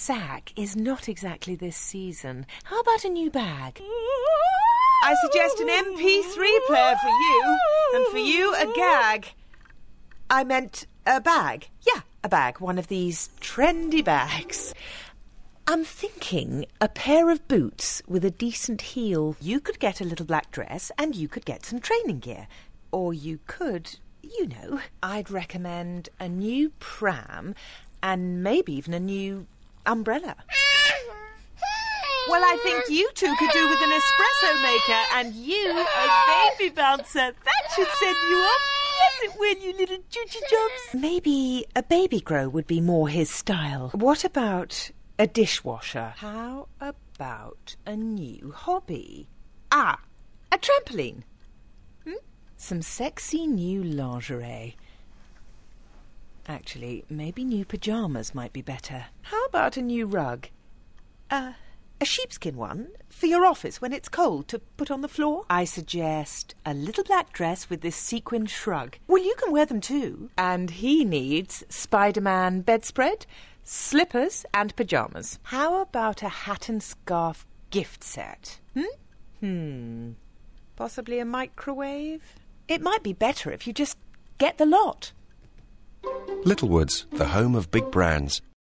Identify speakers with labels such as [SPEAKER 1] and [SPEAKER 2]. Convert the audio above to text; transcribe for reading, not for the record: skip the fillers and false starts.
[SPEAKER 1] sack is not exactly this season. How about a new bag? I suggest an MP3 player for you, and for you a gag. I meant a bag. Yeah, a bag. One of these trendy bags. I'm thinking a pair of boots with a decent heel. You could get a little black dress and you could get some training gear. Or you could, I'd recommend a new pram and maybe even a new umbrella. Well, I think you two could do with an espresso maker and you a baby bouncer. That should send you up. Yes, it will, you little choo-choo jobs. Maybe a baby grow would be more his style. What about a dishwasher? How about a new hobby? A trampoline. Some sexy new lingerie. Actually, maybe new pyjamas might be better. How about a new rug? A sheepskin one for your office when it's cold to put on the floor? I suggest a little black dress with this sequined shrug. Well, you can wear them too. And he needs Spider-Man bedspread, slippers and pyjamas. How about a hat and scarf gift set? Possibly a microwave? It might be better if you just get the lot.
[SPEAKER 2] Littlewoods, the home of big brands.